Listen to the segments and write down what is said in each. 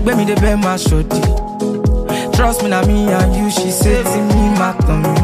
When me the bed my shorty. Trust me, na me and you, she said to me, my tummy.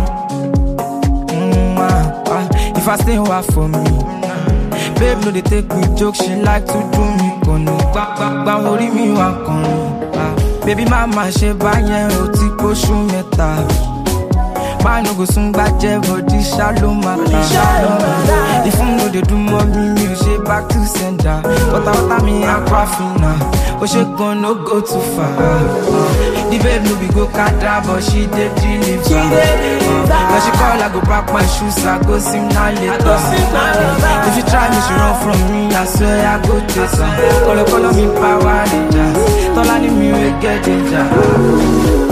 If I stay away for me, babe, no, they take me joke, she like to do me kono. Bang, worry me one kono. Baby, mama, she buy o ti poshu meta. Man, no go soon back, body shallow matter. If you know they do more me, she back to sender. But I me, I'm crafting now. Oh, she gonna go too far. The babe no be go kata, but she did deliver. When she call, I go pack my shoes, I go sim now later. If you try me, she run from me, I swear I go chase her. Call me Power Rangers. Don't let me will get danger.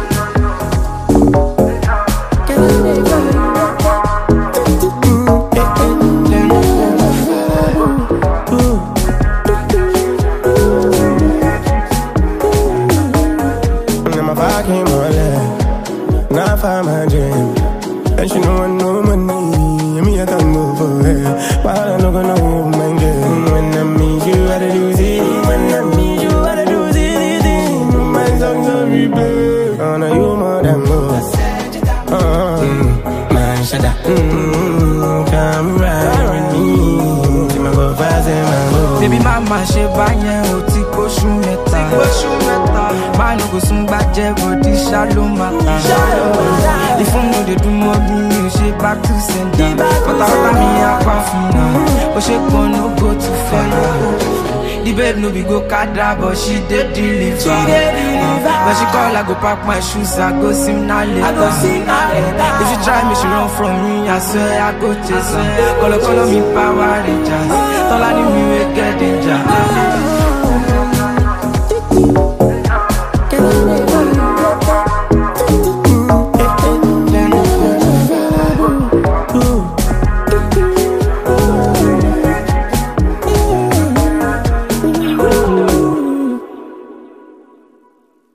My dream, and she know I know money. Me I can move for her, but I don't know my girl. When I meet you, I do this. When I meet you, I do this. My songs are replay. Oh no, you more than most. Man, shut up. Come ride with me. See my go fast and my go. Baby mama, she buy o ti poshu meta. Man, no go soon back, body shallow matter. If you know they do more me, she back to center. But after me, I'm coughing now. But she gonna go too far. The babe no be go kada, but she did deliver. When she call, I go pack my shoes, I go sim now later. If you try me, she run from me, I swear I go chase her. Call me Power Rangers. Don't let me will get danger.